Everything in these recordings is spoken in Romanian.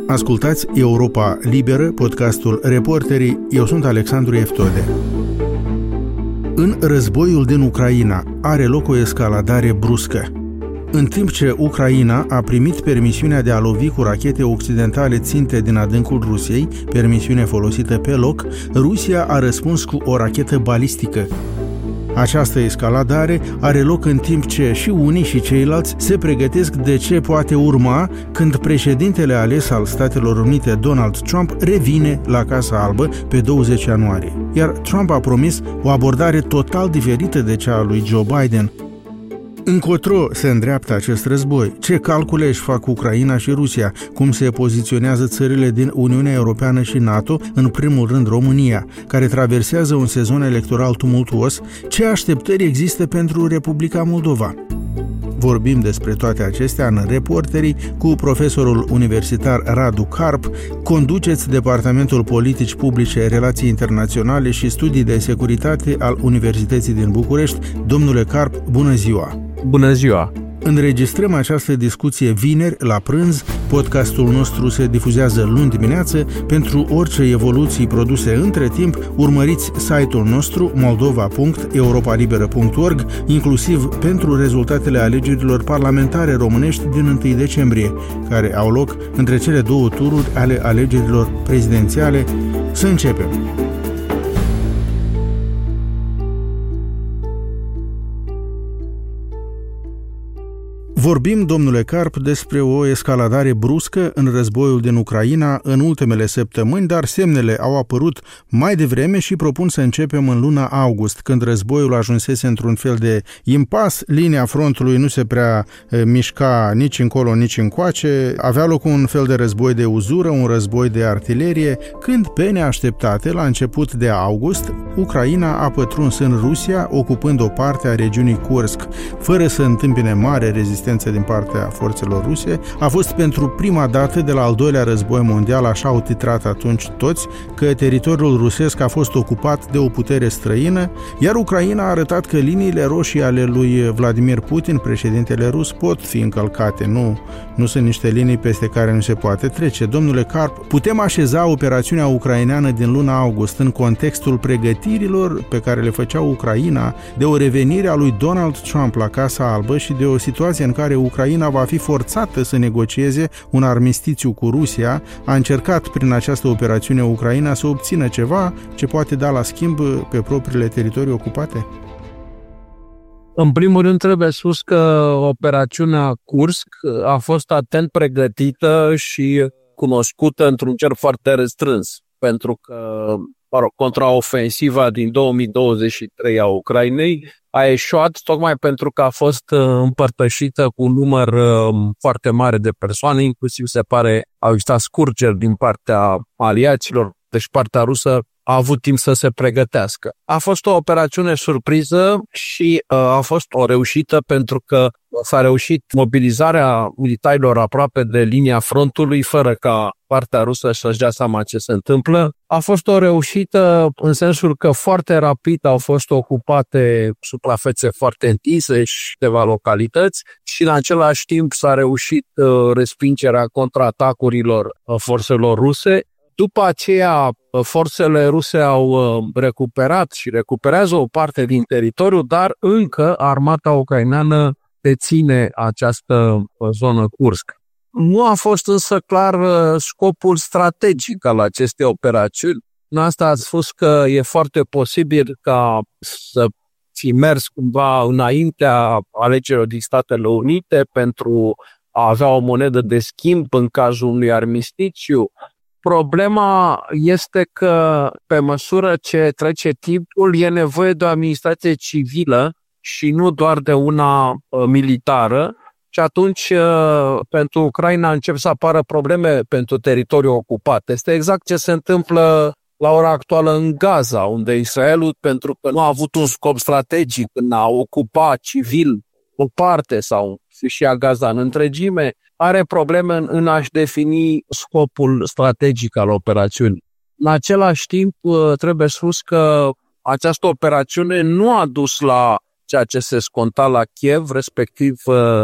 Ascultați Europa Liberă, podcastul Reporterii. Eu sunt Alexandru Eftode. În războiul din Ucraina are loc o escaladare bruscă. În timp ce Ucraina a primit permisiunea de a lovi cu rachete occidentale ținte din adâncul Rusiei, permisiune folosită pe loc, Rusia a răspuns cu o rachetă balistică. Această escaladare are loc în timp ce și unii și ceilalți se pregătesc de ce poate urma când președintele ales al Statelor Unite, Donald Trump, revine la Casa Albă pe 20 ianuarie. Iar Trump a promis o abordare total diferită de cea a lui Joe Biden. Încotro se îndreaptă acest război? Ce calcule își fac Ucraina și Rusia? Cum se poziționează țările din Uniunea Europeană și NATO, în primul rând România, care traversează un sezon electoral tumultuos? Ce așteptări există pentru Republica Moldova? Vorbim despre toate acestea în Reporterii cu profesorul universitar Radu Karp. Conduceți Departamentul Politici Publice, Relații Internaționale și Studii de Securitate al Universității din București. Domnule Karp, bună ziua! Bună ziua! Înregistrăm această discuție vineri la prânz. Podcastul nostru se difuzează luni dimineață. Pentru orice evoluții produse între timp, urmăriți site-ul nostru moldova.europalibera.org, inclusiv pentru rezultatele alegerilor parlamentare românești din 1 decembrie, care au loc între cele două tururi ale alegerilor prezidențiale. Să începem! Vorbim, domnule Karp, despre o escaladare bruscă în războiul din Ucraina în ultimele săptămâni, dar semnele au apărut mai devreme și propun să începem în luna august, când războiul ajunsese într-un fel de impas, linia frontului nu se prea mișca nici încolo, nici încoace, avea loc un fel de război de uzură, un război de artilerie, când, pe neașteptate, la început de august, Ucraina a pătruns în Rusia, ocupând o parte a regiunii Kursk, fără să întâmpine mare rezistență din partea forțelor ruse. A fost pentru prima dată de la al doilea război mondial, așa au titrat atunci toți, că teritoriul rusesc a fost ocupat de o putere străină, iar Ucraina a arătat că liniile roșii ale lui Vladimir Putin, președintele rus, pot fi încălcate. Nu sunt niște linii peste care nu se poate trece. Domnule Karp, putem așeza operațiunea ucraineană din luna august în contextul pregătirilor pe care le făcea Ucraina de o revenire a lui Donald Trump la Casa Albă și de o situație în care Ucraina va fi forțată să negocieze un armistițiu cu Rusia. A încercat prin această operațiune Ucraina să obțină ceva ce poate da la schimb pe propriile teritorii ocupate? În primul rând trebuie spus că operațiunea Kursk a fost atent pregătită și cunoscută într-un cer foarte restrâns, pentru că contraofensiva din 2023 a Ucrainei a eșuat tocmai pentru că a fost împărtășită cu un număr foarte mare de persoane, inclusiv se pare au existat scurgeri din partea aliaților, deci partea rusă a avut timp să se pregătească. A fost o operațiune surpriză și a fost o reușită pentru că s-a reușit mobilizarea militarilor aproape de linia frontului fără ca partea rusă să-și dea seama ce se întâmplă. A fost o reușită în sensul că foarte rapid au fost ocupate suprafețe foarte întinse și câteva localități și în același timp s-a reușit respingerea contraatacurilor forțelor ruse. După aceea, forțele ruse au recuperat și recuperează o parte din teritoriu, dar încă armata ucraineană deține această zonă Kursk. Nu a fost însă clar scopul strategic al acestei operațiuni. În asta ați spus că e foarte posibil ca să fi mers cumva înaintea alegerilor din Statele Unite pentru a avea o monedă de schimb în cazul unui armistițiu. Problema este că pe măsură ce trece timpul e nevoie de o administrație civilă și nu doar de una militară și atunci pentru Ucraina încep să apară probleme pentru teritoriul ocupat. Este exact ce se întâmplă la ora actuală în Gaza, unde Israelul, pentru că nu a avut un scop strategic în a ocupa civil o parte sau și a Gaza în întregime, are probleme în a-și defini scopul strategic al operațiunii. În același timp, trebuie spus că această operațiune nu a dus la ceea ce se sconta la Kiev, respectiv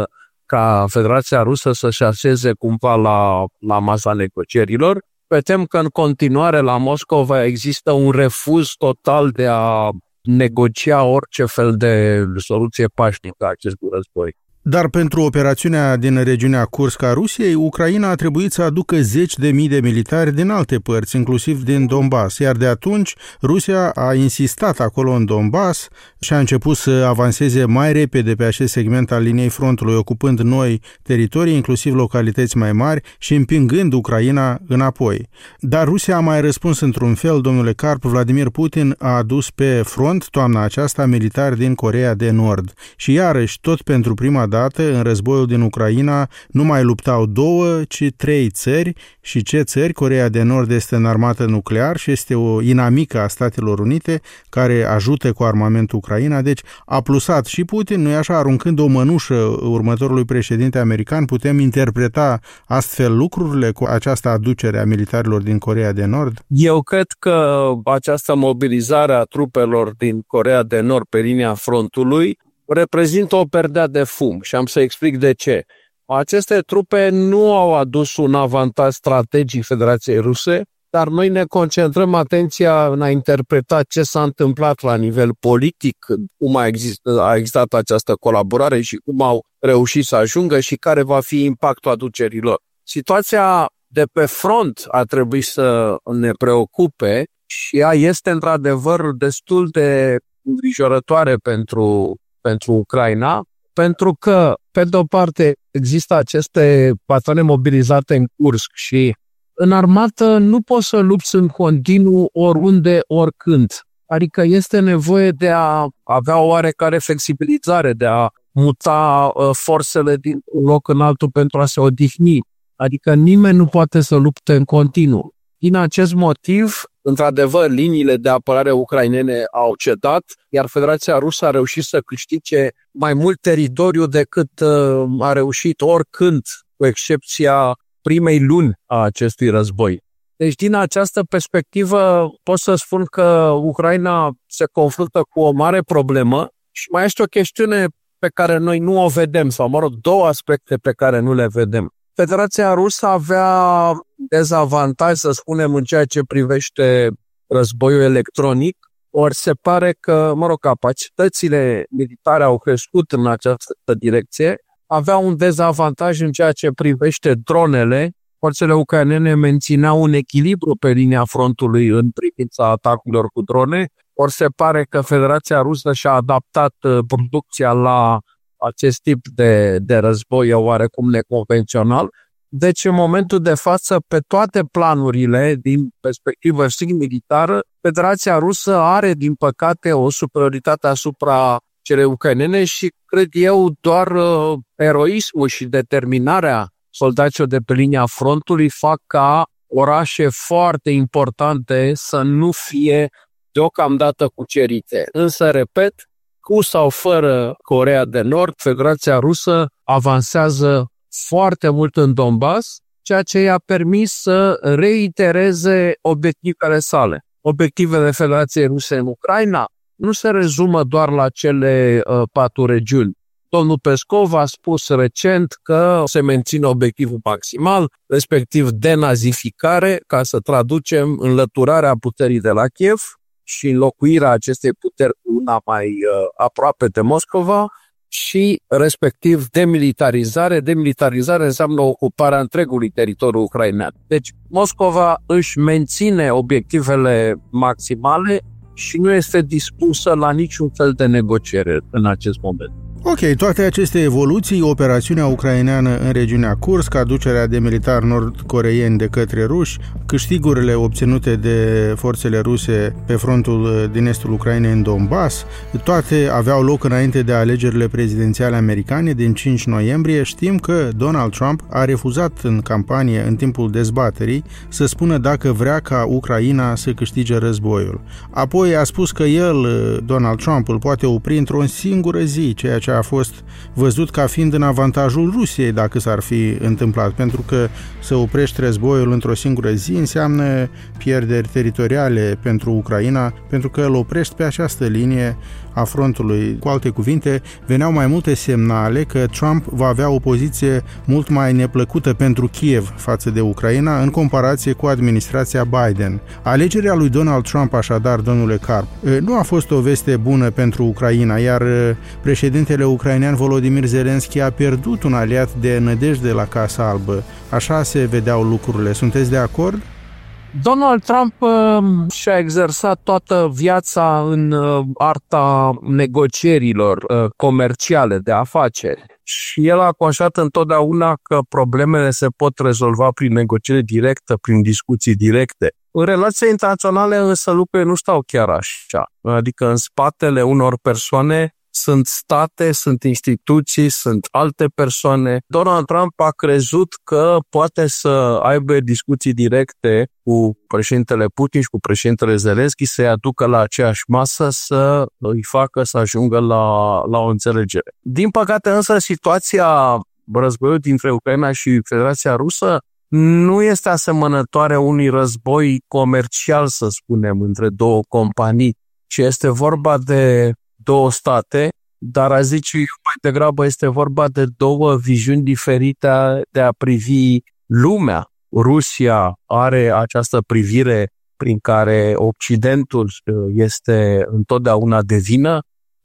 ca Federația Rusă să-și așeze cumva la masa negocierilor. Vedem că în continuare la Moscova există un refuz total de a negocia orice fel de soluție pașnică a acestui război. Dar pentru operațiunea din regiunea Kursk a Rusiei, Ucraina a trebuit să aducă 10.000 de militari din alte părți, inclusiv din Donbass, iar de atunci Rusia a insistat acolo în Donbass și a început să avanseze mai repede pe acest segment al liniei frontului, ocupând noi teritorii, inclusiv localități mai mari și împingând Ucraina înapoi. Dar Rusia a mai răspuns într-un fel, domnule Karp. Vladimir Putin a adus pe front toamna aceasta militari din Coreea de Nord și iarăși, tot pentru prima dată, în războiul din Ucraina nu mai luptau 2, ci 3 țări. Și ce țări? Coreea de Nord este înarmată nuclear și este o inamică a Statelor Unite care ajută cu armament Ucraina. Deci a plusat și Putin, nu-i așa, aruncând o mănușă următorului președinte american. Putem interpreta astfel lucrurile cu această aducere a militarilor din Coreea de Nord? Eu cred că această mobilizare a trupelor din Coreea de Nord pe linia frontului reprezintă o perdea de fum și am să explic de ce. Aceste trupe nu au adus un avantaj strategic Federației Ruse, dar noi ne concentrăm atenția în a interpreta ce s-a întâmplat la nivel politic, cum a existat această colaborare și cum au reușit să ajungă și care va fi impactul aducerilor. Situația de pe front ar trebui să ne preocupe și ea este într-adevăr destul de îngrijorătoare pentru Ucraina, pentru că, pe de o parte, există aceste patrone mobilizate în Kursk și în armată nu poți să lupți în continuu oriunde, oricând. Adică este nevoie de a avea o oarecare flexibilizare, de a muta forțele din un loc în altul pentru a se odihni. Adică nimeni nu poate să lupte în continuu. Din acest motiv, într-adevăr, liniile de apărare ucrainene au cedat, iar Federația Rusă a reușit să câștige mai mult teritoriu decât a reușit oricând, cu excepția primei luni a acestui război. Deci, din această perspectivă, pot să spun că Ucraina se confruntă cu o mare problemă și mai este o chestiune pe care noi nu o vedem, sau, mă rog, 2 aspecte pe care nu le vedem. Federația Rusă avea dezavantaj, să spunem, în ceea ce privește războiul electronic, ori se pare că, mă rog, capacitățile militare au crescut în această direcție, avea un dezavantaj în ceea ce privește dronele. Forțele ucrainene mențineau un echilibru pe linia frontului în privința atacurilor cu drone, ori se pare că Federația Rusă și-a adaptat producția la acest tip de război oarecum neconvențional. Deci, în momentul de față, pe toate planurile, din perspectivă strict militară, Federația Rusă are, din păcate, o superioritate asupra celei ucrainene și, cred eu, doar eroismul și determinarea soldaților de pe linia frontului fac ca orașe foarte importante să nu fie deocamdată cucerite. Însă, repet, cu sau fără Coreea de Nord, Federația Rusă avansează foarte mult în Donbass, ceea ce i-a permis să reitereze obiectivele sale. Obiectivele Federației Ruse în Ucraina nu se rezumă doar la cele 4 regiuni. Domnul Peskov a spus recent că se menține obiectivul maximal, respectiv denazificare, ca să traducem înlăturarea puterii de la Kiev și înlocuirea acestei puteri cu una mai aproape de Moscova și, respectiv, demilitarizare. Demilitarizare înseamnă ocuparea întregului teritoriu ucrainean. Deci, Moscova își menține obiectivele maximale și nu este dispusă la niciun fel de negociere în acest moment. Ok, toate aceste evoluții, operațiunea ucraineană în regiunea Kursk, aducerea de militari nord-coreeni de către ruși, câștigurile obținute de forțele ruse pe frontul din estul Ucrainei în Donbass, toate aveau loc înainte de alegerile prezidențiale americane din 5 noiembrie. Știm că Donald Trump a refuzat în campanie, în timpul dezbaterii, să spună dacă vrea ca Ucraina să câștige războiul. Apoi a spus că el, Donald Trump, îl poate opri într-o singură zi, ceea ce ce a fost văzut ca fiind în avantajul Rusiei dacă s-ar fi întâmplat, pentru că să oprești războiul într-o singură zi înseamnă pierderi teritoriale pentru Ucraina, pentru că îl oprești pe această linie a frontului. Cu alte cuvinte, veneau mai multe semnale că Trump va avea o poziție mult mai neplăcută pentru Kiev față de Ucraina în comparație cu administrația Biden. Alegerea lui Donald Trump, așadar, domnule Karp, nu a fost o veste bună pentru Ucraina, iar președintele ucrainean Volodymyr Zelensky a pierdut un aliat de nădejde la Casa Albă. Așa se vedeau lucrurile. Sunteți de acord? Donald Trump și-a exersat toată viața în arta negocierilor comerciale de afaceri și el a conștiat întotdeauna că problemele se pot rezolva prin negociere directă, prin discuții directe. În relații internaționale însă lucrurile nu stau chiar așa, adică în spatele unor persoane sunt state, sunt instituții, sunt alte persoane. Donald Trump a crezut că poate să aibă discuții directe cu președintele Putin și cu președintele Zelensky, să-i aducă la aceeași masă, să îi facă să ajungă la o înțelegere. Din păcate însă situația războiului dintre Ucraina și Federația Rusă nu este asemănătoare unui război comercial, să spunem, între două companii, ci este vorba de două state, dar a zice mai degrabă este vorba de două viziuni diferite de a privi lumea. Rusia are această privire prin care Occidentul este întotdeauna de vină.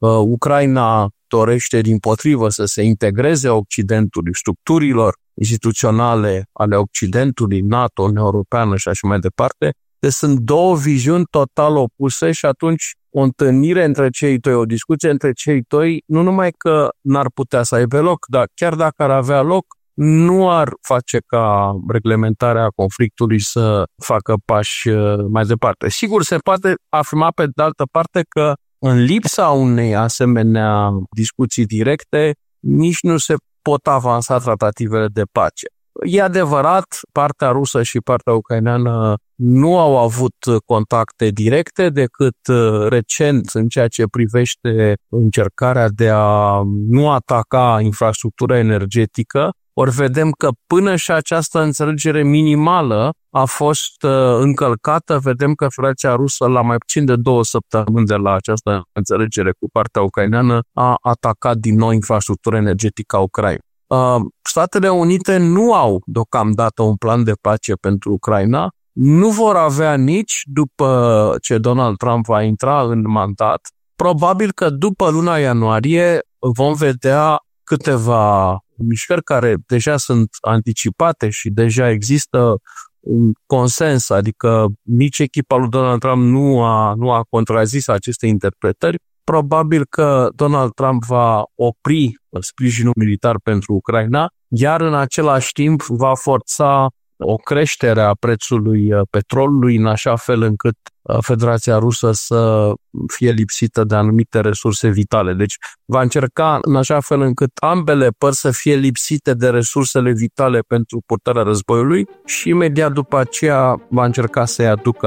Ucraina dorește dimpotrivă să se integreze Occidentului, structurilor instituționale ale Occidentului, NATO, Uniunea Europeană și așa mai departe. Deci sunt două viziuni total opuse și atunci o întâlnire între cei doi, o discuție între cei doi, nu numai că n-ar putea să aibă loc, dar chiar dacă ar avea loc, nu ar face ca reglementarea conflictului să facă pași mai departe. Sigur, se poate afirma pe de altă parte că în lipsa unei asemenea discuții directe, nici nu se pot avansa tratativele de pace. E adevărat, partea rusă și partea ucraineană nu au avut contacte directe decât recent în ceea ce privește încercarea de a nu ataca infrastructura energetică. Ori vedem că până și această înțelegere minimală a fost încălcată. Vedem că Federația Rusă, la mai puțin de 2 săptămâni de la această înțelegere cu partea ucraineană, a atacat din nou infrastructura energetică a Ucrainei. Statele Unite nu au deocamdată un plan de pace pentru Ucraina, nu vor avea nici după ce Donald Trump va intra în mandat. Probabil că după luna ianuarie vom vedea câteva mișcări care deja sunt anticipate și deja există un consens, adică nici echipa lui Donald Trump nu a contrazis aceste interpretări. Probabil că Donald Trump va opri sprijinul militar pentru Ucraina, iar în același timp va forța o creștere a prețului petrolului în așa fel încât Federația Rusă să fie lipsită de anumite resurse vitale. Deci va încerca în așa fel încât ambele părți să fie lipsite de resursele vitale pentru purtarea războiului și imediat după aceea va încerca să-i aducă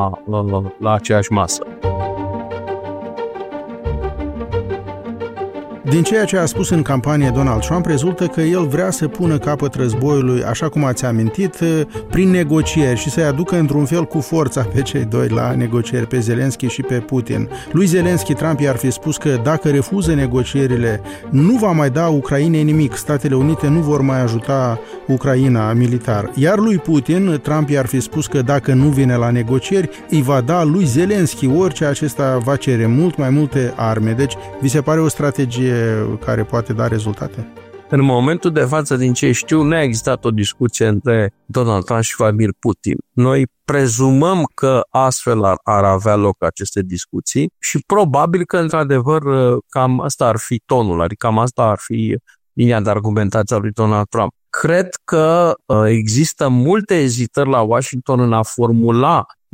la aceeași masă. Din ceea ce a spus în campanie Donald Trump, rezultă că el vrea să pună capăt războiului, așa cum ați amintit, prin negocieri și să-i aducă într-un fel cu forța pe cei doi la negocieri, pe Zelensky și pe Putin. Lui Zelensky, Trump i-ar fi spus că dacă refuză negocierile, nu va mai da Ucrainei nimic, Statele Unite nu vor mai ajuta Ucraina militar. Iar lui Putin, Trump i-ar fi spus că dacă nu vine la negocieri, îi va da lui Zelensky orice acesta va cere, mult mai multe arme. Deci, vi se pare o strategie care poate da rezultate? În momentul de față, din ce știu, nu a existat o discuție între Donald Trump și Vladimir Putin. Noi prezumăm că astfel ar avea loc aceste discuții și probabil că, într-adevăr, cam asta ar fi tonul, adică cam asta ar fi linia de argumentație a lui Donald Trump. Cred că există multe ezitări la Washington în a formula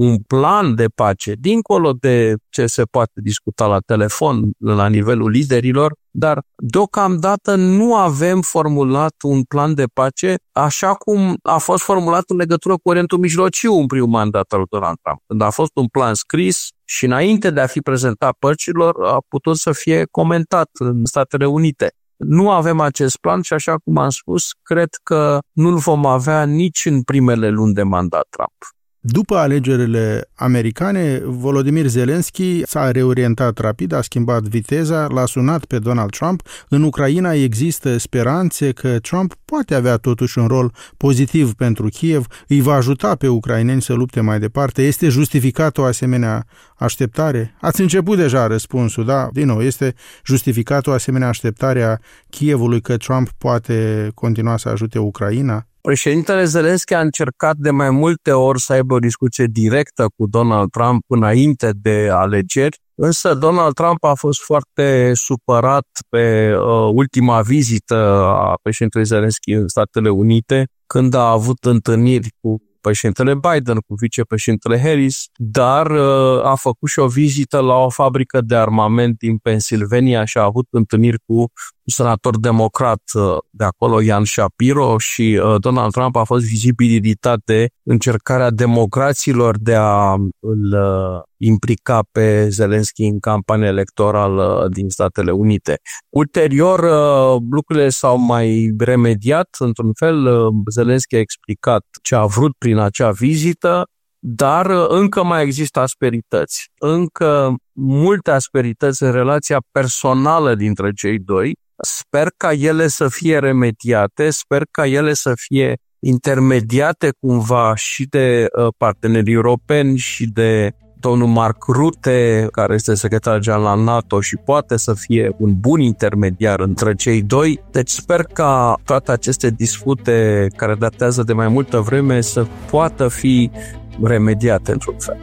un plan de pace, dincolo de ce se poate discuta la telefon, la nivelul liderilor, dar deocamdată nu avem formulat un plan de pace așa cum a fost formulat în legătură cu Orientul Mijlociu în primul mandat al Donald Trump. Când a fost un plan scris și înainte de a fi prezentat părților, a putut să fie comentat în Statele Unite. Nu avem acest plan și, așa cum am spus, cred că nu-l vom avea nici în primele luni de mandat Trump. După alegerile americane, Volodymyr Zelensky s-a reorientat rapid, a schimbat viteza, l-a sunat pe Donald Trump. În Ucraina există speranțe că Trump poate avea totuși un rol pozitiv pentru Kiev, îi va ajuta pe ucraineni să lupte mai departe. Este justificată o asemenea așteptare? Ați început deja răspunsul, da? Din nou, este justificată o asemenea așteptare a Kievului că Trump poate continua să ajute Ucraina? Președintele Zelensky a încercat de mai multe ori să aibă o discuție directă cu Donald Trump înainte de alegeri, însă Donald Trump a fost foarte supărat pe ultima vizită a președintelui Zelensky în Statele Unite, când a avut întâlniri cu președintele Biden, cu vicepreședintele Harris, dar a făcut și o vizită la o fabrică de armament din Pennsylvania și a avut întâlniri cu un senator democrat de acolo, Ian Shapiro, și Donald Trump a fost vizibil iritat de încercarea democraților de a îl implica pe Zelensky în campania electorală din Statele Unite. Ulterior, lucrurile s-au mai remediat, într-un fel, Zelensky a explicat ce a vrut prin acea vizită, dar încă mai există asperități. Încă multe asperități în relația personală dintre cei doi. Sper ca ele să fie remediate, sper ca ele să fie intermediate cumva și de partenerii europeni și de domnul Mark Rutte, care este secretar general la NATO și poate să fie un bun intermediar între cei doi. Deci sper ca toate aceste dispute care datează de mai multă vreme să poată fi remediate într-un fel.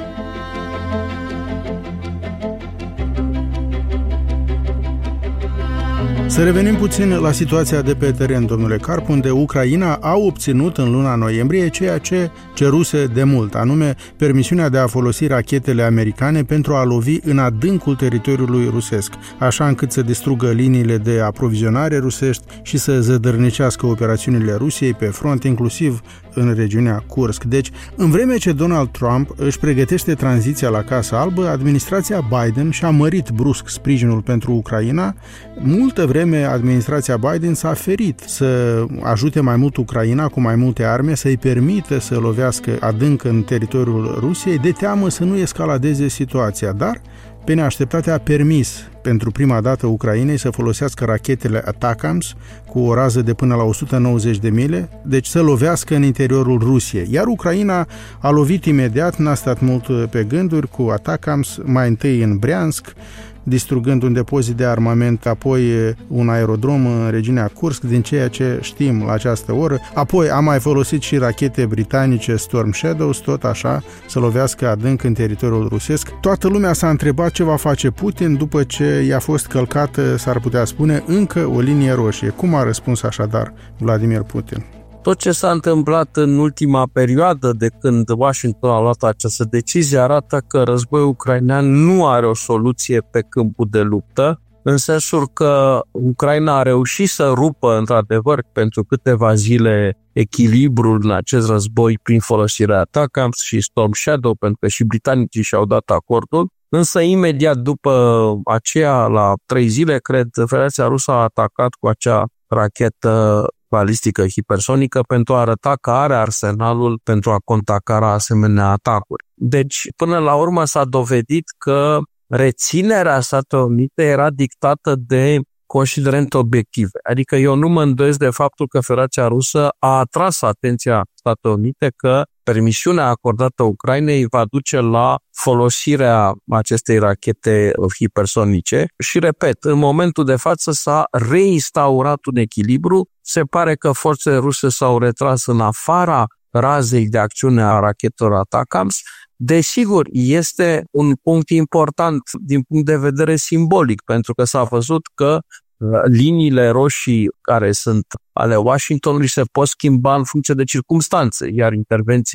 Să revenim puțin la situația de pe teren, domnule Carp, unde Ucraina a obținut în luna noiembrie ceea ce ceruse de mult, anume permisiunea de a folosi rachetele americane pentru a lovi în adâncul teritoriului rusesc, așa încât să distrugă liniile de aprovizionare rusești și să zădărnicească operațiunile Rusiei pe front, inclusiv în regiunea Kursk. Deci, în vreme ce Donald Trump își pregătește tranziția la Casa Albă, administrația Biden și-a mărit brusc sprijinul pentru Ucraina. Multă vreme administrația Biden s-a ferit să ajute mai mult Ucraina cu mai multe arme, să-i permită să lovească adânc în teritoriul Rusiei, de teamă să nu escaladeze situația, dar pe neașteptate a permis pentru prima dată Ucrainei să folosească rachetele ATACMS cu o rază de până la 190 de mile, deci să lovească în interiorul Rusiei. Iar Ucraina a lovit imediat, n-a stat mult pe gânduri, cu ATACMS, mai întâi în Briansk, distrugând un depozit de armament, apoi un aerodrom în regiunea Kursk, din ceea ce știm la această oră. Apoi a mai folosit și rachete britanice Storm Shadows, tot așa, să lovească adânc în teritoriul rusesc. Toată lumea s-a întrebat ce va face Putin după ce i-a fost călcată, s-ar putea spune, încă o linie roșie. Cum a răspuns așadar Vladimir Putin? Tot ce s-a întâmplat în ultima perioadă de când Washington a luat această decizie arată că războiul ucrainean nu are o soluție pe câmpul de luptă, în sensul că Ucraina a reușit să rupă într-adevăr pentru câteva zile echilibrul în acest război prin folosirea ATACMS și Storm Shadow, pentru că și britanicii și-au dat acordul, însă imediat după aceea, la 3 zile, cred, Federația Rusă a atacat cu acea rachetă balistică hipersonică pentru a arăta că are arsenalul pentru a contracara asemenea atacuri. Deci, până la urmă s-a dovedit că reținerea Statelor Unite era dictată de considerente obiective. Adică eu nu mă îndoiesc de faptul că Federația Rusă a atras atenția Statelor Unite că permisiunea acordată Ucrainei va duce la folosirea acestei rachete hipersonice și, repet, în momentul de față s-a reinstaurat un echilibru. Se pare că forțele ruse s-au retras în afara razei de acțiune a rachetelor ATACMS. Desigur, este un punct important din punct de vedere simbolic, pentru că s-a văzut că liniile roșii care sunt ale Washingtonului se pot schimba în funcție de circumstanțe, iar intervenția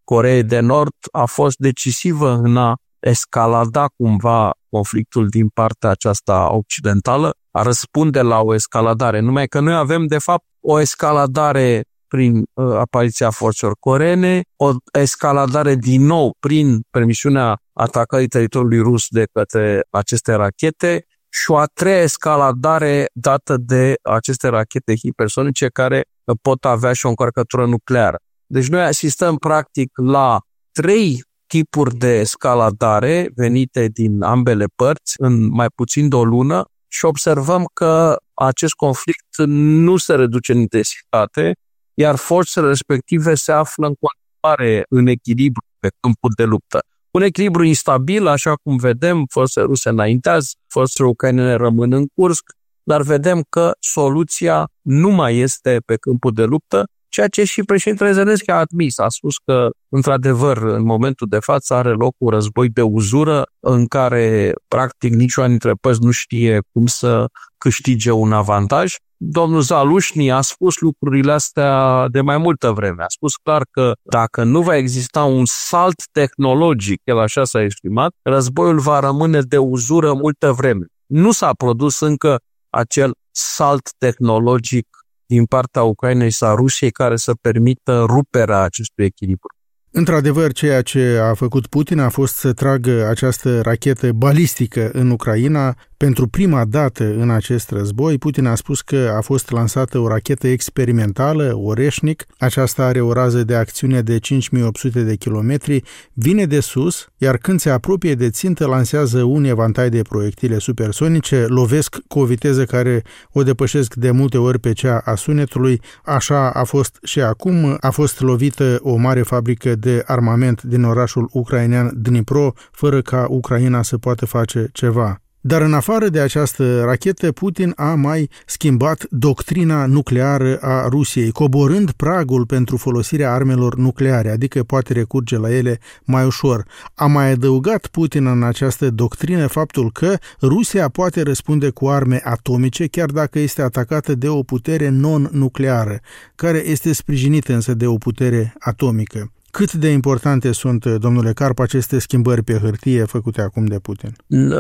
Coreei de Nord a fost decisivă în a escalada cumva conflictul din partea aceasta occidentală, a răspunde la o escaladare. Numai că noi avem, de fapt, o escaladare prin apariția forțelor coreene, o escaladare din nou prin permisiunea atacării teritoriului rus de către aceste rachete și o a treia escaladare dată de aceste rachete hipersonice care pot avea și o încărcătură nucleară. Deci noi asistăm practic la 3 tipuri de escaladare venite din ambele părți în mai puțin de o lună și observăm că acest conflict nu se reduce în intensitate, iar forțele respective se află în continuare în echilibru pe câmpul de luptă. Un echilibru instabil, așa cum vedem, forțele ruse înaintează, forțele ucrainene rămân în Kursk, dar vedem că soluția nu mai este pe câmpul de luptă, ceea ce și președintele Zelenski a admis. A spus că, într-adevăr, în momentul de față are loc un război de uzură în care, practic, niciuna dintre părți nu știe cum să câștige un avantaj. Domnul Zalușni a spus lucrurile astea de mai multă vreme. A spus clar că dacă nu va exista un salt tehnologic, el așa s-a exprimat, războiul va rămâne de uzură multă vreme. Nu s-a produs încă acel salt tehnologic din partea Ucrainei sau Rusiei care să permită ruperea acestui echilibru. Într-adevăr, ceea ce a făcut Putin a fost să tragă această rachetă balistică în Ucraina. Pentru prima dată în acest război, Putin a spus că a fost lansată o rachetă experimentală, Oreșnic. Aceasta are o rază de acțiune de 5800 de kilometri, vine de sus, iar când se apropie de țintă, lansează un evantai de proiectile supersonice, lovesc cu o viteză care o depășesc de multe ori pe cea a sunetului. Așa a fost și acum. A fost lovită o mare fabrică de armament din orașul ucrainean Dnipro, fără ca Ucraina să poată face ceva. Dar în afară de această rachetă, Putin a mai schimbat doctrina nucleară a Rusiei, coborând pragul pentru folosirea armelor nucleare, adică poate recurge la ele mai ușor. A mai adăugat Putin în această doctrină faptul că Rusia poate răspunde cu arme atomice, chiar dacă este atacată de o putere non-nucleară, care este sprijinită însă de o putere atomică. Cât de importante sunt, domnule Carp, aceste schimbări pe hârtie făcute acum de Putin?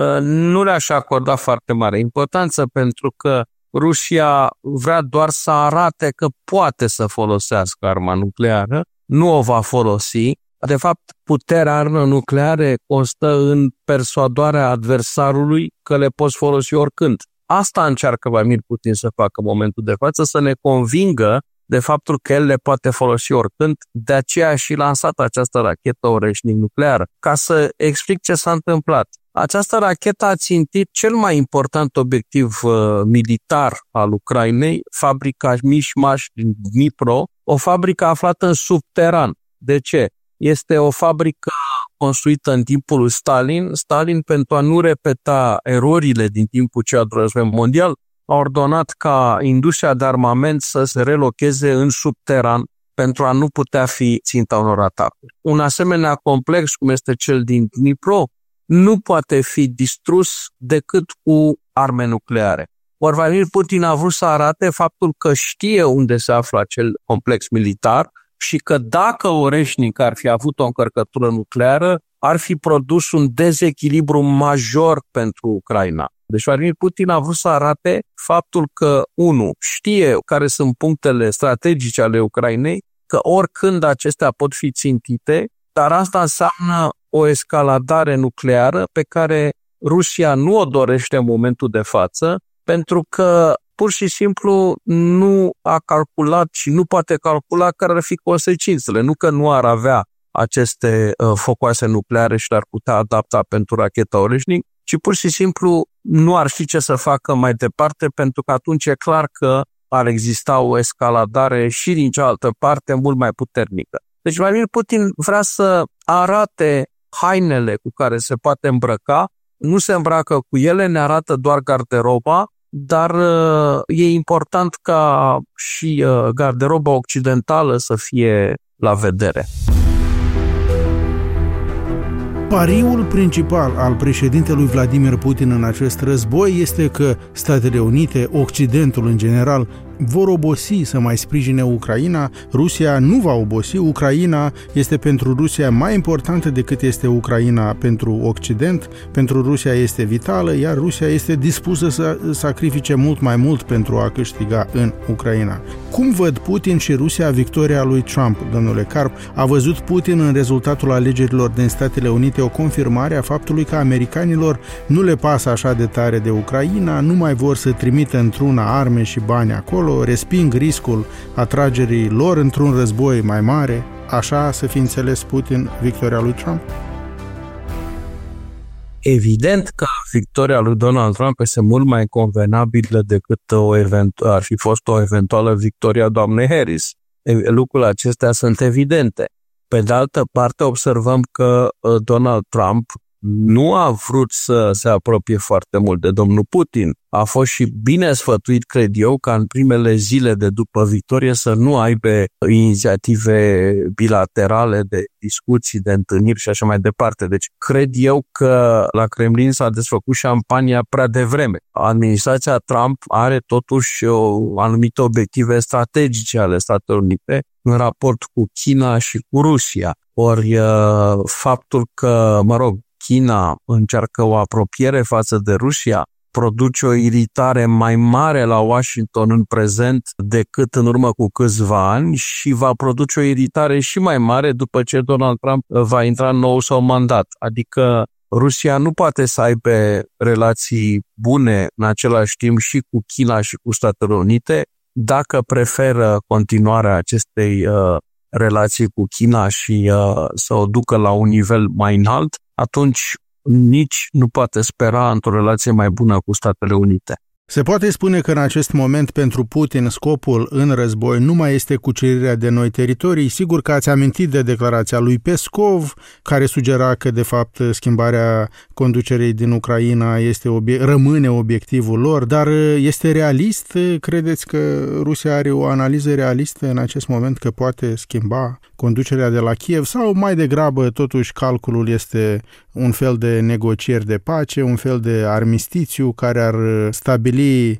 Nu le-aș acorda foarte mare importanță, pentru că Rusia vrea doar să arate că poate să folosească arma nucleară, nu o va folosi. De fapt, puterea armelor nucleare constă în persuadarea adversarului că le poți folosi oricând. Asta încearcă Vladimir Putin să facă în momentul de față, să ne convingă de faptul că el le poate folosi oricând, de aceea a și lansat această rachetă Oreșnic nucleară. Ca să explic ce s-a întâmplat. Această rachetă a țintit cel mai important obiectiv militar al Ucrainei, fabrica Mișmaș din Dnipro, o fabrică aflată în subteran. De ce? Este o fabrică construită în timpul lui Stalin. Stalin, pentru a nu repeta erorile din timpul celui de-al doilea război mondial, a ordonat ca industria de armament să se relocheze în subteran pentru a nu putea fi ținta unor atacuri. Un asemenea complex, cum este cel din Dnipro, nu poate fi distrus decât cu arme nucleare. Ori Vladimir Putin a vrut să arate faptul că știe unde se află acel complex militar și că dacă Oreșnic ar fi avut o încărcătură nucleară, ar fi produs un dezechilibru major pentru Ucraina. Deci Vladimir Putin a vrut să arate faptul că, 1, știe care sunt punctele strategice ale Ucrainei, că oricând acestea pot fi țintite, dar asta înseamnă o escaladare nucleară pe care Rusia nu o dorește în momentul de față, pentru că pur și simplu nu a calculat și nu poate calcula care ar fi consecințele. Nu că nu ar avea aceste focoase nucleare și le-ar putea adapta pentru racheta Oreșnic, ci pur și simplu nu ar ști ce să facă mai departe, pentru că atunci e clar că ar exista o escaladare și din cealaltă parte mult mai puternică. Deci Vladimir Putin vrea să arate hainele cu care se poate îmbrăca, nu se îmbracă cu ele, ne arată doar garderoba, dar e important ca și garderoba occidentală să fie la vedere. Pariul principal al președintelui Vladimir Putin în acest război este că Statele Unite, Occidentul în general, vor obosi să mai sprijine Ucraina. Rusia nu va obosi. Ucraina este pentru Rusia mai importantă decât este Ucraina pentru Occident. Pentru Rusia este vitală, iar Rusia este dispusă să sacrifice mult mai mult pentru a câștiga în Ucraina. Cum văd Putin și Rusia victoria lui Trump, domnule Karp? A văzut Putin în rezultatul alegerilor din Statele Unite o confirmare a faptului că americanilor nu le pasă așa de tare de Ucraina, nu mai vor să trimită într-una arme și bani acolo, resping riscul atragerii lor într-un război mai mare? Așa să fi înțeles Putin victoria lui Trump? Evident că victoria lui Donald Trump este mult mai convenabilă decât ar fi fost o eventuală victorie a doamnei Harris. Lucrurile acestea sunt evidente. Pe de altă parte, observăm că Donald Trump nu a vrut să se apropie foarte mult de domnul Putin. A fost și bine sfătuit, cred eu, ca în primele zile de după victorie să nu aibă inițiative bilaterale de discuții, de întâlniri și așa mai departe. Deci cred eu că la Kremlin s-a desfăcut șampania prea devreme. Administrația Trump are totuși anumite obiective strategice ale Statelor Unite în raport cu China și cu Rusia. Ori faptul că, China încearcă o apropiere față de Rusia, produce o iritare mai mare la Washington în prezent decât în urmă cu câțiva ani și va produce o iritare și mai mare după ce Donald Trump va intra în nou său mandat. Adică Rusia nu poate să aibă relații bune în același timp și cu China și cu Statele Unite dacă preferă continuarea acestei relații cu China și să o ducă la un nivel mai înalt, atunci nici nu poate spera într-o relație mai bună cu Statele Unite. Se poate spune că în acest moment pentru Putin scopul în război nu mai este cucerirea de noi teritorii. Sigur că ați amintit de declarația lui Peskov, care sugera că de fapt schimbarea conducerii din Ucraina rămâne obiectivul lor, dar este realist? Credeți că Rusia are o analiză realistă în acest moment că poate schimba conducerea de la Kiev sau mai degrabă totuși calculul este un fel de negocieri de pace, un fel de armistițiu care ar stabili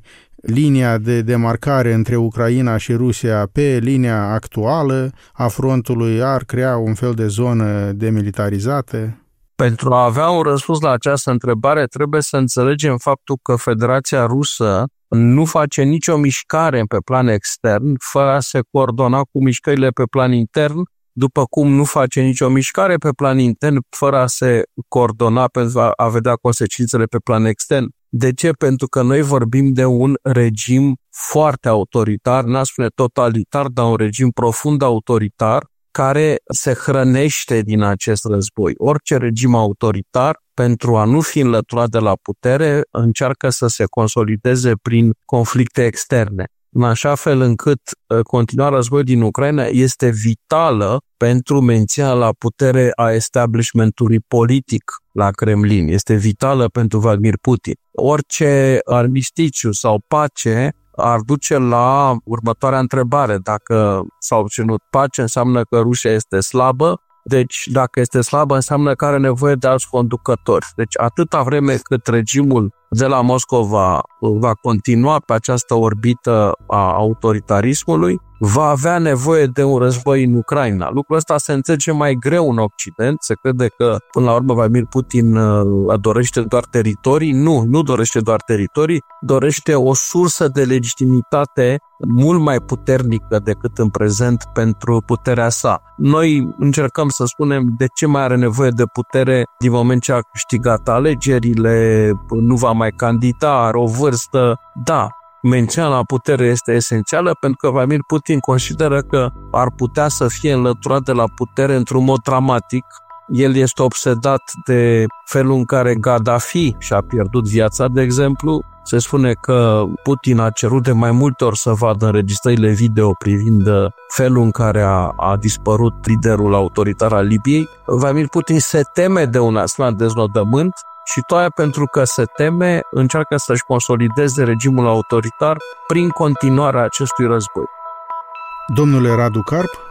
linia de demarcare între Ucraina și Rusia pe linia actuală a frontului, ar crea un fel de zonă demilitarizată? Pentru a avea un răspuns la această întrebare, trebuie să înțelegem faptul că Federația Rusă nu face nicio mișcare pe plan extern fără a se coordona cu mișcările pe plan intern, după cum nu face nicio mișcare pe plan intern fără a se coordona pentru a vedea consecințele pe plan extern. De ce? Pentru că noi vorbim de un regim foarte autoritar, n-aș spune totalitar, dar un regim profund autoritar care se hrănește din acest război. Orice regim autoritar, pentru a nu fi înlăturat de la putere, încearcă să se consolideze prin conflicte externe. În așa fel încât continuarea războiului din Ucraina este vitală pentru menținerea la putere a establishmentului politic la Kremlin. Este vitală pentru Vladimir Putin. Orice armistițiu sau pace ar duce la următoarea întrebare. Dacă s-a obținut pace, înseamnă că Rusia este slabă. Deci, dacă este slabă, înseamnă că are nevoie de alți conducători. Deci, atâta vreme cât regimul de la Moscova va continua pe această orbită a autoritarismului, va avea nevoie de un război în Ucraina. Lucrul ăsta se înțelege mai greu în Occident. Se crede că, până la urmă, Vladimir Putin dorește doar teritorii. Nu dorește doar teritorii, dorește o sursă de legitimitate mult mai puternică decât în prezent pentru puterea sa. Noi încercăm să spunem de ce mai are nevoie de putere din moment ce a câștigat alegerile, nu va mai candida, are o vârstă. Da, mențiunea la putere este esențială pentru că Vladimir Putin consideră că ar putea să fie înlăturat de la putere într-un mod dramatic. El este obsedat de felul în care Gaddafi și-a pierdut viața, de exemplu. Se spune că Putin a cerut de mai multe ori să vadă înregistrările video privind felul în care a dispărut liderul autoritar al Libiei. Vladimir Putin se teme de un asemenea deznodământ și tocmai pentru că se teme, încearcă să-și consolideze regimul autoritar prin continuarea acestui război. Domnule Radu Karp,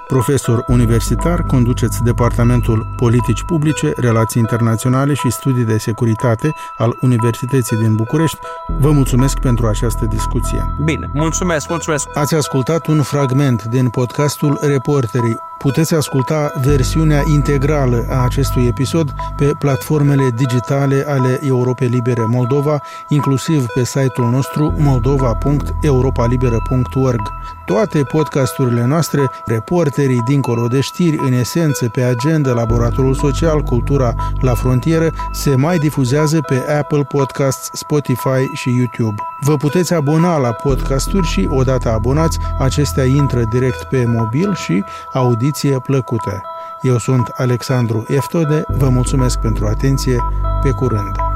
Profesor universitar, conduceți Departamentul Politici Publice, Relații Internaționale și Studii de Securitate al Universității din București. Vă mulțumesc pentru această discuție. Bine, mulțumesc. Ați ascultat un fragment din podcastul Reporterii. Puteți asculta versiunea integrală a acestui episod pe platformele digitale ale Europei Libere Moldova, inclusiv pe site-ul nostru moldova.europalibera.org. Toate podcasturile noastre, Reporterii, Dincolo de știri, în esență pe agenda, Laboratorul Social, Cultura la frontieră, se mai difuzează pe Apple Podcasts, Spotify și YouTube. Vă puteți abona la podcasturi și, odată abonați, acestea intră direct pe mobil și audiție plăcută. Eu sunt Alexandru Eftode, vă mulțumesc pentru atenție, pe curând!